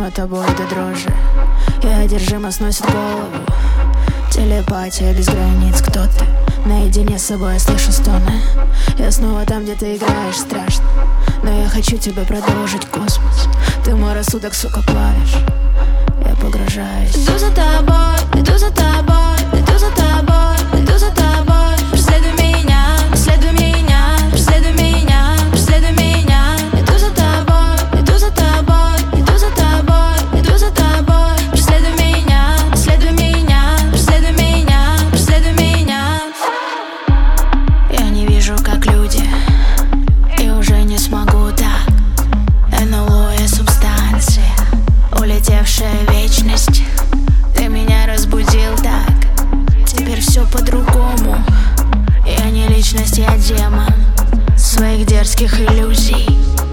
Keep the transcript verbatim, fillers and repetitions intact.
одержима тобой до дрожи. Я одержима, сносит голову. Телепатия без границ, кто ты? Наедине с собой я слышу стоны. Я снова там, где ты играешь, страшно. Но я хочу тебе продолжить космос. Ты мой рассудок, сука, плавишь. Я погружаюсь. Иду за тобой, иду за тобой, иду за тобой, иду за тобой. Преследуй меня, преследуй меня, преследуй меня, преследуй меня. Иду за тобой, иду за тобой, иду за тобой, иду за тобой. Преследуй меня, преследуй меня, преследуй меня, преследуй меня. Я не вижу, как люди, и уже не смогу так. эн эл о и субстанция, улетевшая вечность. Ты меня разбудил так. Теперь все по-другому. Я не личность, я демон своих дерзких иллюзий.